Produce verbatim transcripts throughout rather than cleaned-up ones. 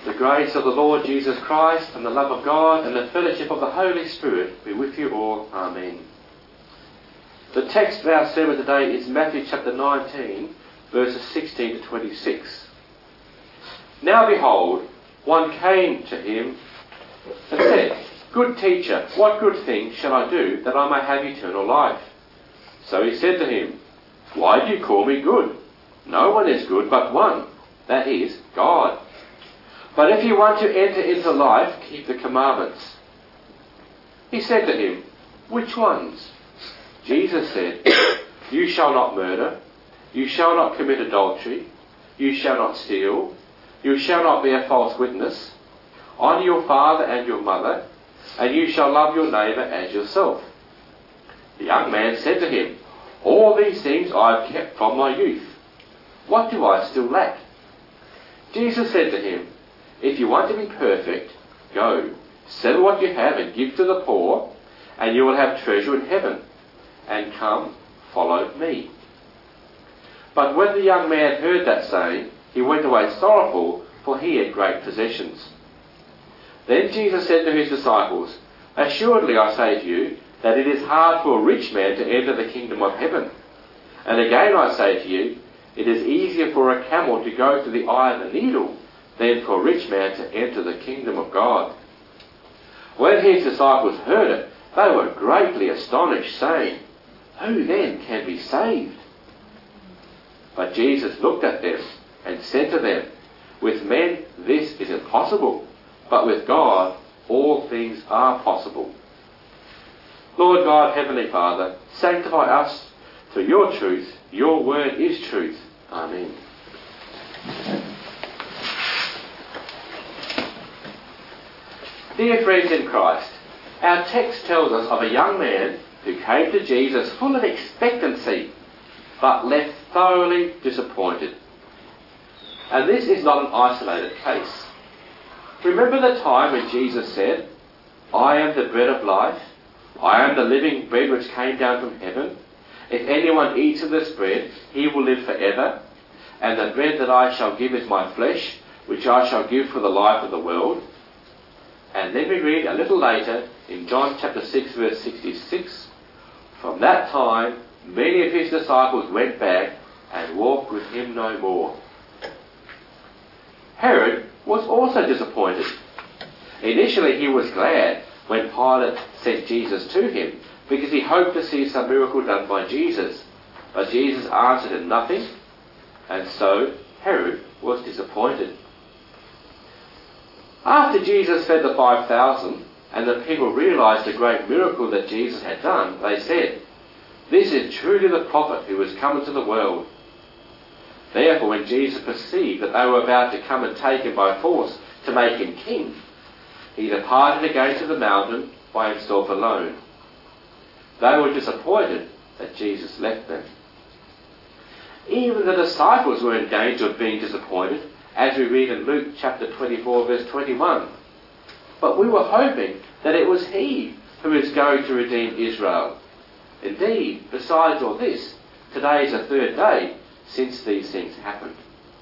The grace of the Lord Jesus Christ and the love of God and the fellowship of the Holy Spirit be with you all. Amen. The text for our sermon today is Matthew chapter nineteen, verses sixteen to twenty-six. Now behold, one came to him and said, Good teacher, what good thing shall I do that I may have eternal life? So he said to him, Why do you call me good? No one is good but one, that is, God. But if you want to enter into life, keep the commandments. He said to him, Which ones? Jesus said, You shall not murder, you shall not commit adultery, you shall not steal, you shall not bear false witness, honour your father and your mother, and you shall love your neighbour as yourself. The young man said to him, All these things I have kept from my youth. What do I still lack? Jesus said to him, If you want to be perfect, go, sell what you have and give to the poor, and you will have treasure in heaven. And come, follow me. But when the young man heard that saying, he went away sorrowful, for he had great possessions. Then Jesus said to his disciples, Assuredly I say to you, that it is hard for a rich man to enter the kingdom of heaven. And again I say to you, it is easier for a camel to go through the eye of a needle than for a rich man to enter the kingdom of God. When his disciples heard it, they were greatly astonished, saying, Who then can be saved? But Jesus looked at them and said to them, With men this is impossible, but with God all things are possible. Lord God, Heavenly Father, sanctify us through your truth. Your word is truth. Amen. Dear friends in Christ, our text tells us of a young man who came to Jesus full of expectancy, but left thoroughly disappointed. And this is not an isolated case. Remember the time when Jesus said, I am the bread of life, I am the living bread which came down from heaven. If anyone eats of this bread, he will live forever. And the bread that I shall give is my flesh, which I shall give for the life of the world. And then we read a little later in John chapter six, verse sixty-six, From that time, many of his disciples went back and walked with him no more. Herod was also disappointed. Initially he was glad when Pilate sent Jesus to him, because he hoped to see some miracle done by Jesus. But Jesus answered him nothing, and so Herod was disappointed. After Jesus fed the five thousand, and the people realised the great miracle that Jesus had done, they said, This is truly the prophet who has come into the world. Therefore, when Jesus perceived that they were about to come and take him by force to make him king, he departed again to the mountain by himself alone. They were disappointed that Jesus left them. Even the disciples were in danger of being disappointed, as we read in Luke chapter twenty-four, verse twenty-one. But we were hoping that it was he who is going to redeem Israel. Indeed, besides all this, today is the third day since these things happened.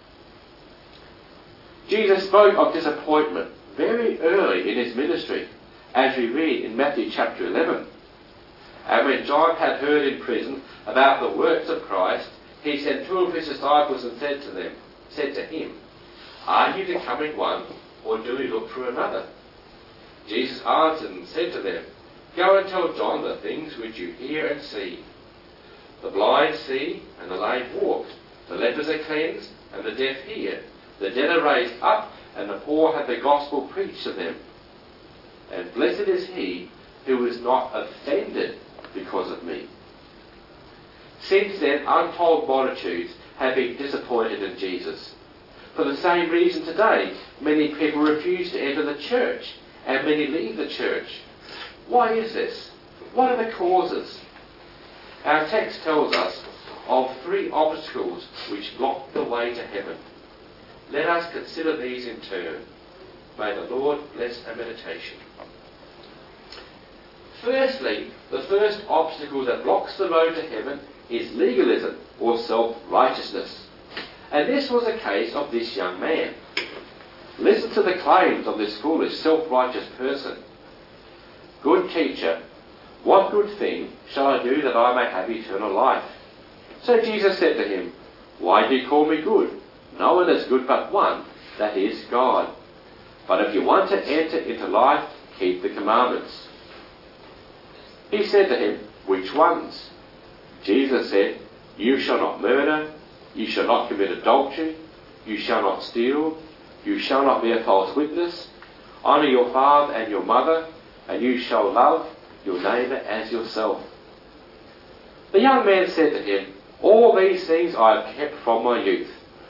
Jesus spoke of disappointment very early in his ministry, as we read in Matthew chapter eleven. And when John had heard in prison about the works of Christ, he sent two of his disciples and said to them, said to him, Are you the coming one, or do we look for another? Jesus answered and said to them, Go and tell John the things which you hear and see. The blind see, and the lame walk. The lepers are cleansed, and the deaf hear. The dead are raised up, and the poor have the gospel preached to them. And blessed is he who is not offended because of me. Since then, untold multitudes have been disappointed in Jesus. For the same reason today, many people refuse to enter the church, and many leave the church. Why is this? What are the causes? Our text tells us of three obstacles which block the way to heaven. Let us consider these in turn. May the Lord bless our meditation. Firstly, the first obstacle that blocks the road to heaven is legalism or self-righteousness. And this was a case of this young man. Listen to the claims of this foolish, self-righteous person. Good teacher, what good thing shall I do that I may have eternal life? So Jesus said to him, Why do you call me good? No one is good but one, that is God. But if you want to enter into life, keep the commandments. He said to him, Which ones? Jesus said, You shall not murder, you shall not commit adultery, you shall not steal, you shall not bear false witness, honour your father and your mother, and you shall love your neighbour as yourself. The young man said to him, All these things I have kept from my youth.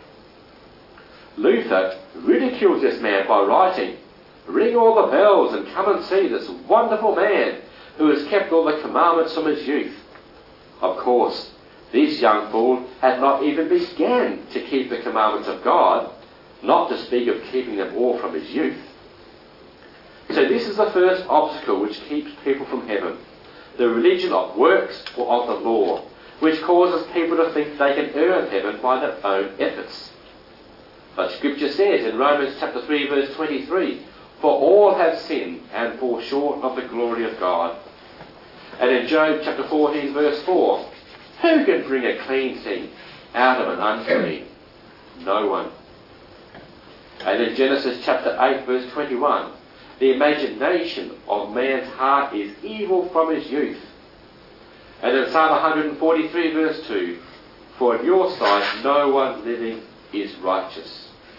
Luther ridicules this man by writing, Ring all the bells and come and see this wonderful man who has kept all the commandments from his youth. Of course, this young fool had not even begun to keep the commandments of God, not to speak of keeping them all from his youth. So this is the first obstacle which keeps people from heaven, the religion of works or of the law, which causes people to think they can earn heaven by their own efforts. But Scripture says in Romans chapter three verse twenty-three, For all have sinned and fall short of the glory of God. And in Job chapter fourteen verse four, Who can bring a clean thing out of an unclean? No one. And in Genesis chapter eight verse twenty-one, the imagination of man's heart is evil from his youth. And in Psalm one forty-three verse two, For in your sight no one living is righteous.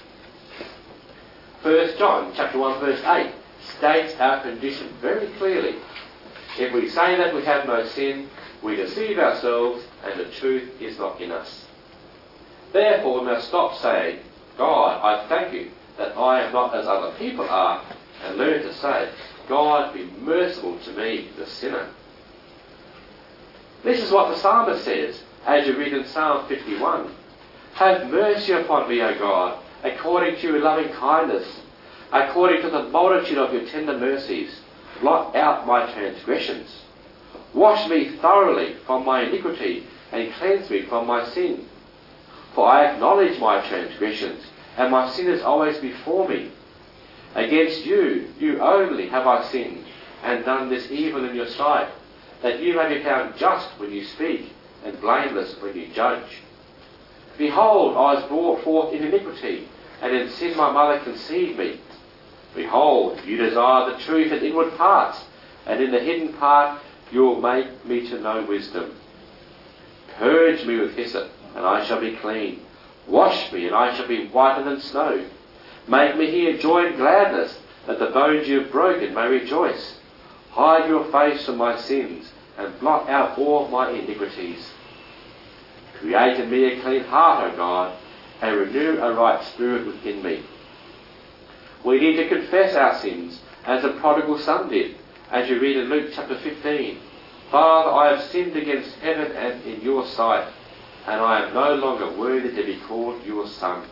First John chapter one verse eight states our condition very clearly. If we say that we have no sin, we deceive ourselves and the truth is not in us. Therefore we must stop saying, God, I thank you that I am not as other people are, and learn to say, God, be merciful to me, the sinner. This is what the psalmist says, as you read in Psalm fifty-one. Have mercy upon me, O God, according to your loving kindness, according to the multitude of your tender mercies. Blot out my transgressions. Wash me thoroughly from my iniquity, and cleanse me from my sin. For I acknowledge my transgressions, and my sin is always before me. Against you, you only have I sinned, and done this evil in your sight, that you may be found just when you speak, and blameless when you judge. Behold, I was brought forth in iniquity, and in sin my mother conceived me. Behold, you desire the truth in inward parts, and in the hidden part you will make me to know wisdom. Purge me with hyssop, and I shall be clean. Wash me, and I shall be whiter than snow. Make me hear joy and gladness, that the bones you have broken may rejoice. Hide your face from my sins, and blot out all my iniquities. Create in me a clean heart, O God, and renew a right spirit within me. We need to confess our sins, as the prodigal son did, as you read in Luke chapter fifteen. Father, I have sinned against heaven and in your sight, and I am no longer worthy to be called your son.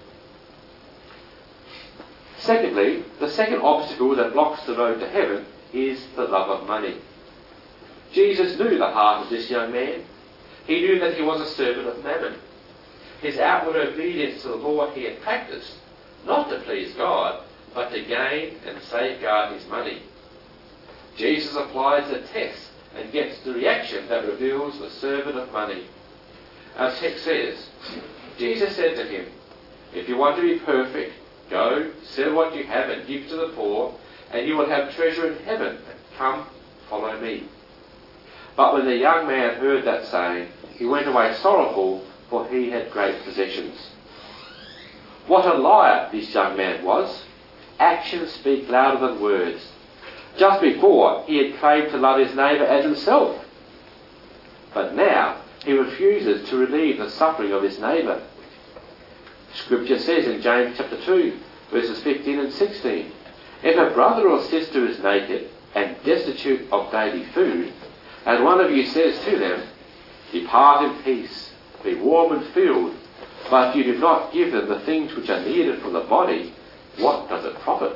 Secondly, the second obstacle that blocks the road to heaven is the love of money. Jesus knew the heart of this young man. He knew that he was a servant of mammon. His outward obedience to the law he had practiced, not to please God, but to gain and safeguard his money. Jesus applies the test and gets the reaction that reveals the servant of money. Our text says, Jesus said to him, If you want to be perfect, go, sell what you have and give to the poor, and you will have treasure in heaven. Come, follow me. But when the young man heard that saying, he went away sorrowful, for he had great possessions. What a liar this young man was. Actions speak louder than words. Just before, he had claimed to love his neighbour as himself. But now, he refuses to relieve the suffering of his neighbour. Scripture says in James chapter two, verses fifteen and sixteen, If a brother or sister is naked and destitute of daily food, and one of you says to them, Depart in peace, be warm and filled, but you do not give them the things which are needed for the body, what does it profit?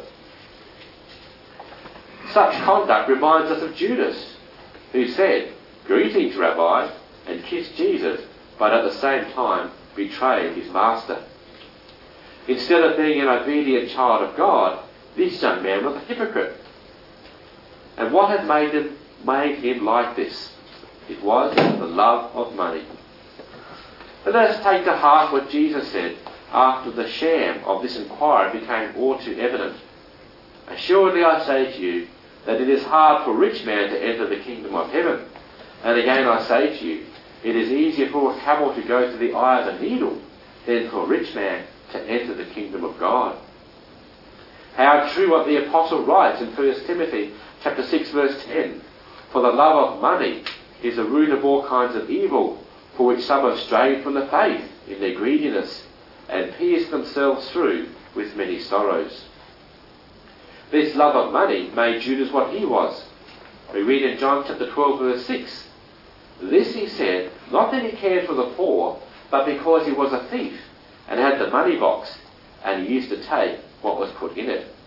Such conduct reminds us of Judas, who said, Greetings, Rabbi, and kissed Jesus, but at the same time betrayed his master. Instead of being an obedient child of God, this young man was a hypocrite. And what had made him, made him like this? It was the love of money. And let us take to heart what Jesus said after the sham of this inquiry became all too evident. Assuredly I say to you that it is hard for a rich man to enter the kingdom of heaven. And again I say to you, it is easier for a camel to go through the eye of a needle than for a rich man to enter the kingdom of God. How true what the apostle writes in First Timothy chapter six verse ten. For the love of money is the root of all kinds of evil, for which some have strayed from the faith in their greediness, and pierced themselves through with many sorrows. This love of money made Judas what he was. We read in John chapter twelve verse six. This he said, not that he cared for the poor, but because he was a thief, and had the money box, and he used to take what was put in it.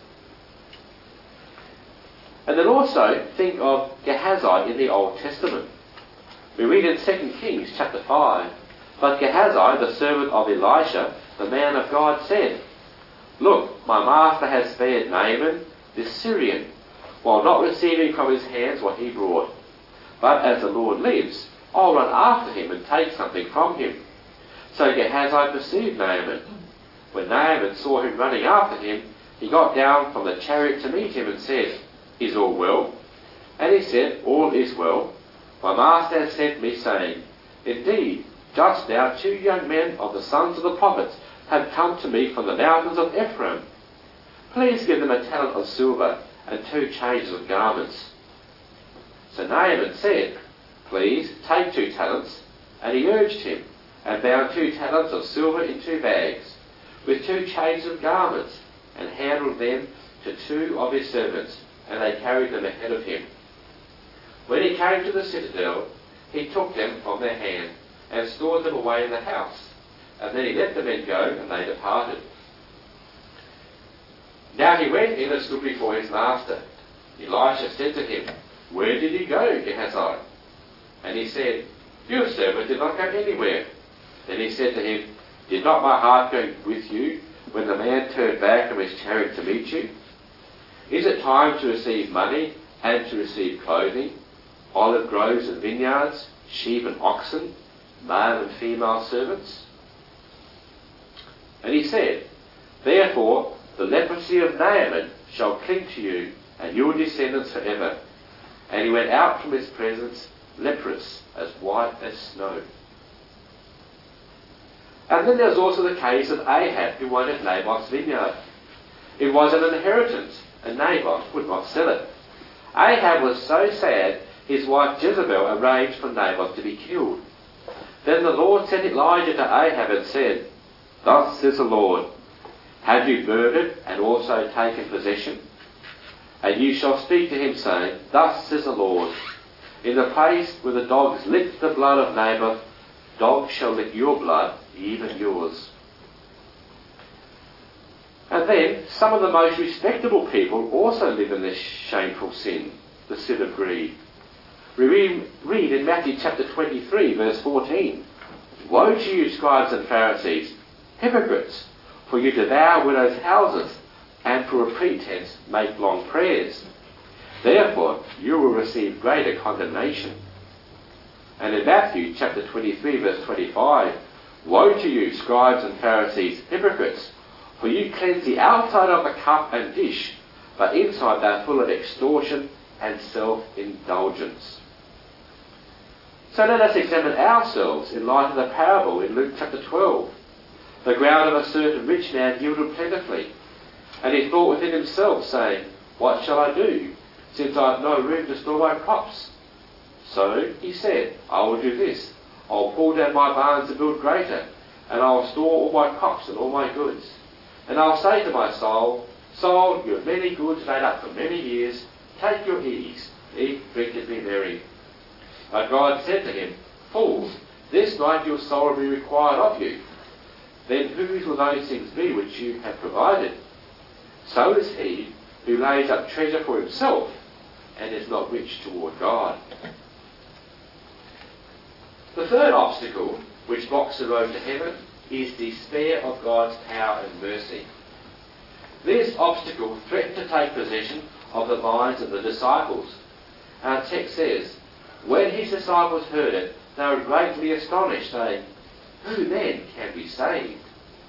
And then also think of Gehazi in the Old Testament. We read in Second Kings chapter five, but Gehazi, the servant of Elisha, the man of God, said, Look, my master has spared Naaman, this Syrian, while not receiving from his hands what he brought. But as the Lord lives, I'll run after him and take something from him. So Gehazi pursued Naaman. When Naaman saw him running after him, he got down from the chariot to meet him and said, Is all well? And he said, All is well. My master has sent me, saying, Indeed, just now two young men of the sons of the prophets have come to me from the mountains of Ephraim. Please give them a talent of silver and two changes of garments. So Naaman said, Please take two talents. And he urged him, and bound two talents of silver in two bags, with two changes of garments, and handed them to two of his servants, and they carried them ahead of him. When he came to the citadel, he took them from their hand, and stored them away in the house. And then he let the men go, and they departed. Now he went in and stood before his master. Elisha said to him, Where did he go, Gehazi? And he said, Your servant did not go anywhere. Then he said to him, Did not my heart go with you when the man turned back from his chariot to meet you? Is it time to receive money and to receive clothing, olive groves and vineyards, sheep and oxen, male and female servants? And he said, Therefore the leprosy of Naaman shall cling to you and your descendants forever. And he went out from his presence leprous, as white as snow. And then there's also the case of Ahab, who wanted Naboth's vineyard. It was an inheritance, and Naboth would not sell it. Ahab was so sad, his wife Jezebel arranged for Naboth to be killed. Then the Lord sent Elijah to Ahab and said, Thus says the Lord, Have you murdered and also taken possession? And you shall speak to him, saying, Thus says the Lord, In the place where the dogs licked the blood of Naboth, dogs shall lick your blood, even yours. And then some of the most respectable people also live in this shameful sin, the sin of greed. We read, read in Matthew chapter twenty-three, verse fourteen, Woe to you, scribes and Pharisees, hypocrites, for you devour widows' houses, and for a pretense make long prayers. Therefore you will receive greater condemnation. And in Matthew chapter twenty-three, verse twenty-five, Woe to you, scribes and Pharisees, hypocrites, for you cleanse the outside of the cup and dish, but inside they are full of extortion and self-indulgence. So let us examine ourselves in light of the parable in Luke chapter twelve. The ground of a certain rich man yielded plentifully, and he thought within himself, saying, What shall I do, since I have no room to store my crops? So he said, I will do this. I'll pull down my barns and build greater, and I will store all my crops and all my goods. And I'll say to my soul, Soul, you have many goods laid up for many years. Take your ease, eat, drink, and be merry. But God said to him, Fool, this night your soul will be required of you. Then whose will those things be which you have provided? So is he who lays up treasure for himself and is not rich toward God. The third obstacle which blocks the road to heaven is despair of God's power and mercy. This obstacle threatened to take possession of the minds of the disciples. Our text says, when his disciples heard it, they were greatly astonished, saying, "Who then can be saved?"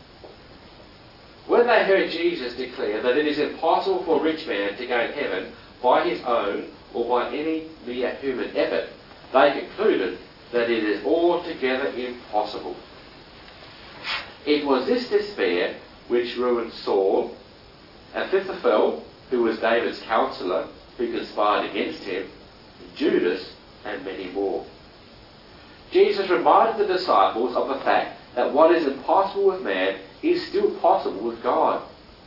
When they heard Jesus declare that it is impossible for a rich man to gain heaven by his own or by any mere human effort, they concluded that it is altogether impossible. It was this despair which ruined Saul, Ahithophel, who was David's counsellor, who conspired against him, Judas, and many more. Jesus reminded the disciples of the fact that what is impossible with man is still possible with God.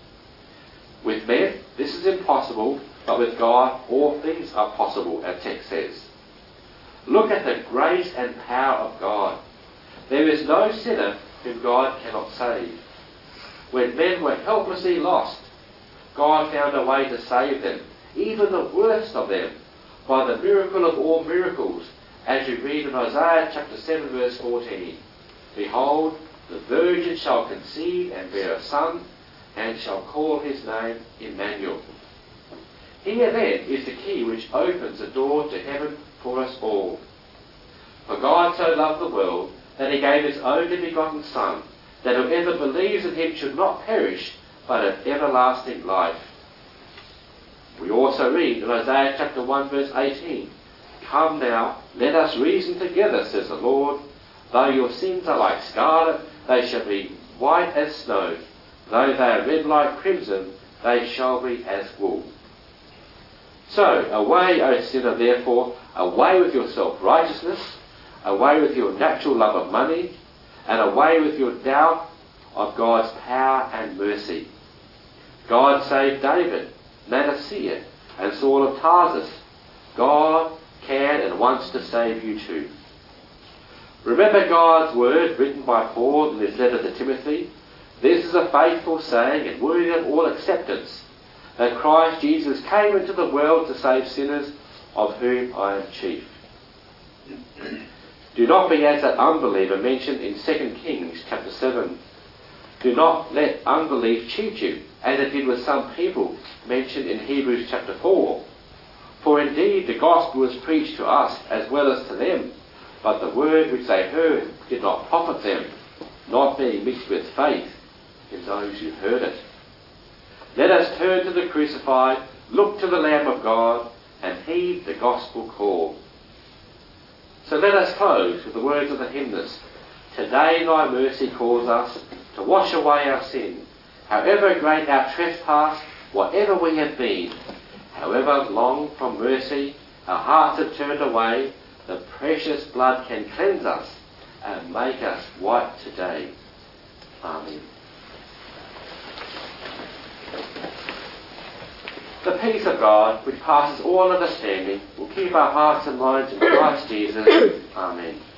With men, this is impossible, but with God, all things are possible, our text says. Look at the grace and power of God. There is no sinner whom God cannot save. When men were helplessly lost, God found a way to save them, even the worst of them, by the miracle of all miracles, as you read in Isaiah chapter seven verse fourteen. Behold, the virgin shall conceive and bear a son, and shall call his name Emmanuel. Here then is the key which opens the door to heaven for us all. For God so loved the world that he gave his only begotten Son, that whoever believes in him should not perish, but have everlasting life. We also read in Isaiah chapter one verse eighteen, Come now, let us reason together, says the Lord. Though your sins are like scarlet, they shall be white as snow. Though they are red like crimson, they shall be as wool. So, away, O sinner, therefore, away with your self-righteousness, away with your natural love of money, and away with your doubt of God's power and mercy. God saved David, Manasseh, and Saul of Tarsus. God can and wants to save you too. Remember God's word written by Paul in his letter to Timothy. This is a faithful saying and worthy of all acceptance, that Christ Jesus came into the world to save sinners, of whom I am chief. Do not be as that unbeliever mentioned in Second Kings chapter seven. Do not let unbelief cheat you, as it did with some people mentioned in Hebrews chapter four. For indeed the gospel was preached to us as well as to them, but the word which they heard did not profit them, not being mixed with faith in those who heard it. Let us turn to the crucified, look to the Lamb of God, and heed the gospel call. So let us close with the words of the hymnist. Today thy mercy calls us to wash away our sin. However great our trespass, whatever we have been, however long from mercy our hearts have turned away, the precious blood can cleanse us and make us white today. Amen. The peace of God, which passes all understanding, will keep our hearts and minds in Christ Jesus. Amen.